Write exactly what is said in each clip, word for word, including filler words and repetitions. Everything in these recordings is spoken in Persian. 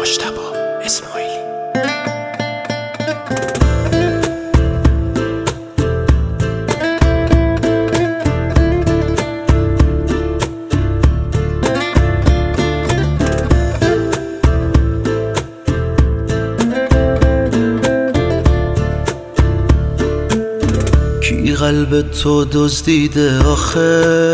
مجتبی اسماعیلی. کی قلب تو دزدیده آخه،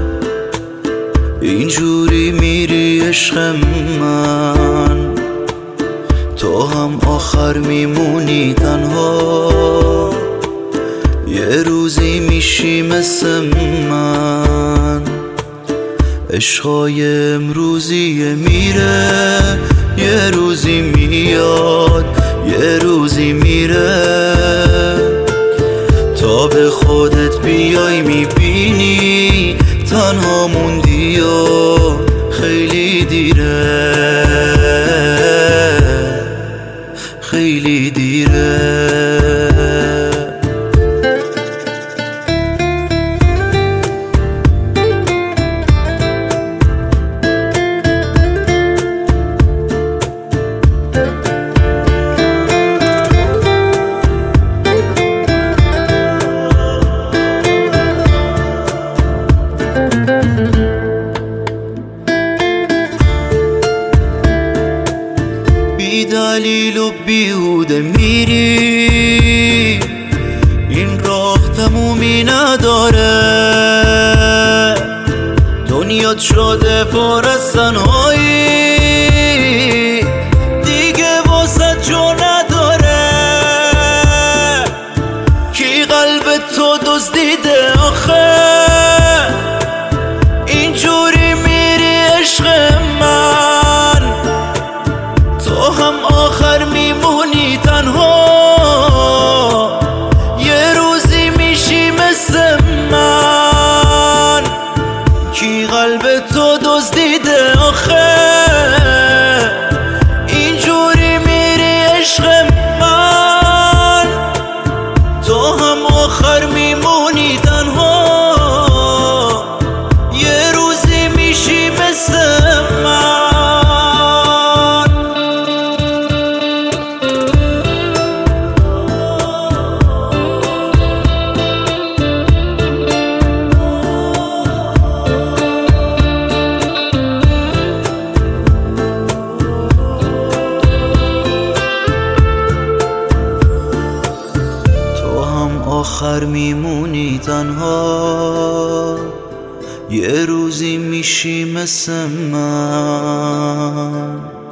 اینجوری میری عشق من، تو هم آخر میمونی تنها، یه روزی میشی مثل من. عشقای امروزی میره، یه روزی میاد، یه روزی میره، تا به خودت بیای میبینی تنها موندی و خیلی دیره، خیلی دیره. بی دلیل و بیهوده میری، این راه تمومی نداره، دنیات شده پر از تنهایی، دیگه واسه جا نداره. کی قلب تو دزدیده آخه، اینجوری میری عشق من، تو هم آخر میمونی تنها، یه روزی میشی مثل من. کی قلب تو دزدیده آخه، اینجوری میری عشق من، تو هم آخر میمونی تنها، یه روزی میشی مثل من. آخر میمونی تنها، یه روزی میشی مثل من.